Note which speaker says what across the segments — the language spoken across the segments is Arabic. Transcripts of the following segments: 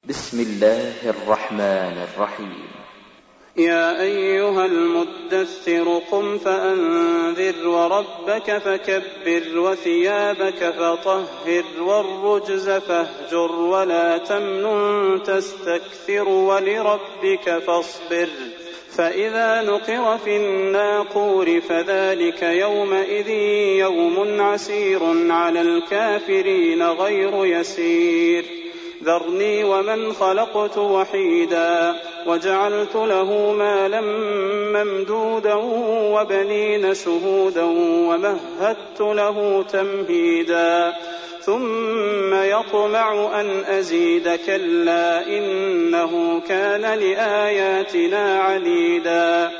Speaker 1: بسم الله الرحمن الرحيم.
Speaker 2: يا أيها المدثر قم فأنذر وربك فكبر وثيابك فطهر والرجز فاهجر ولا تمنن تستكثر ولربك فاصبر فإذا نقر في الناقور فذلك يومئذ يوم عسير على الكافرين غير يسير ذرني ومن خلقت وحيدا وجعلت له مالا ممدودا وبنين شهودا ومهدت له تمهيدا ثم يطمع أن أزيد كلا إنه كان لآياتنا عنيدا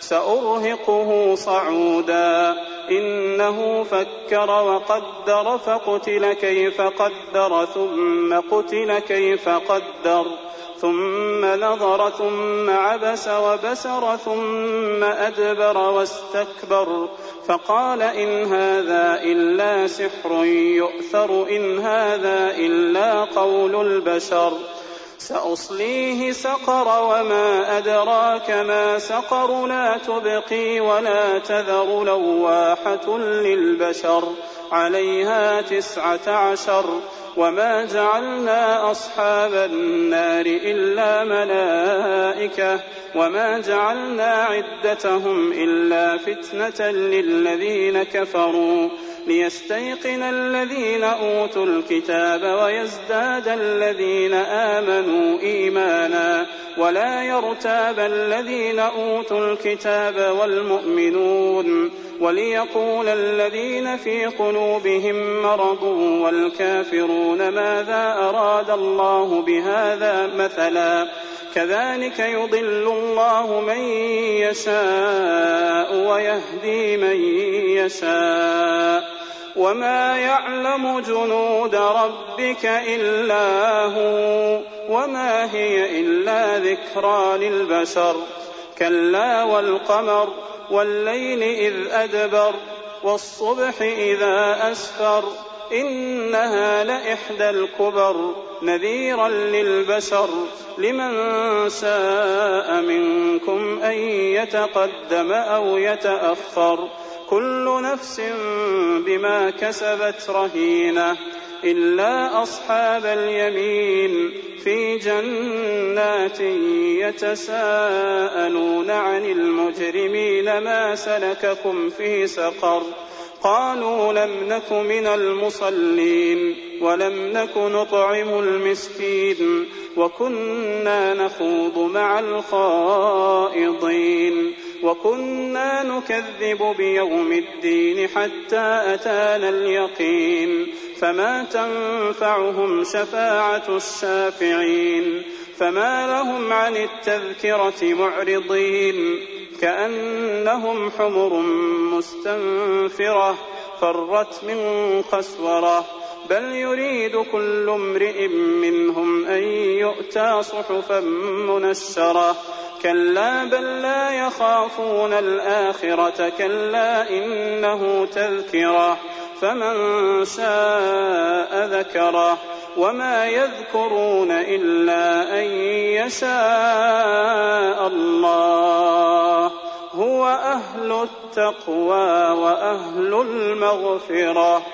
Speaker 2: سأرهقه صعودا إنه فكر وقدر فقتل كيف قدر ثم قتل كيف قدر ثم نظر ثم عبس وبسر ثم أدبر واستكبر فقال إن هذا إلا سحر يؤثر إن هذا إلا قول البشر سأصليه سقر وما أدراك ما سقر لا تبقي ولا تذر لواحة للبشر عليها 19 وما جعلنا أصحاب النار إلا ملائكة وما جعلنا عدتهم إلا فتنة للذين كفروا ليستيقن الذين أوتوا الكتاب ويزداد الذين آمنوا إيمانا ولا يرتاب الذين أوتوا الكتاب والمؤمنون وليقول الذين في قلوبهم مرض والكافرون ماذا أراد الله بهذا مثلا كذلك يضل الله من يشاء ويهدي من يشاء وما يعلم جنود ربك إلا هو وما هي إلا ذكرى للبشر كلا والقمر والليل إذ أدبر والصبح إذا أسفر إنها لإحدى الكبر نذيرا للبشر لمن شاء منكم أن يتقدم أو يتأخر كل نفس بما كسبت رهينة إلا أصحاب اليمين في جنات يتساءلون عن المجرمين ما سلككم في سقر قالوا لم نك من المصلين ولم نك نطعم المسكين وكنا نخوض مع الخائضين وكنا نكذب بيوم الدين حتى أتانا اليقين فما تنفعهم شفاعة الشافعين فما لهم عن التذكرة معرضين كأنهم حمر مستنفرة فرت من قسورة بل يريد كل امرئ منهم أن يؤتى صحفا منشرة كلا بل لا يخافون الآخرة كلا إنه تذكرة فمن شاء ذكره وما يذكرون إلا أن يشاء الله هو أهل التقوى وأهل المغفرة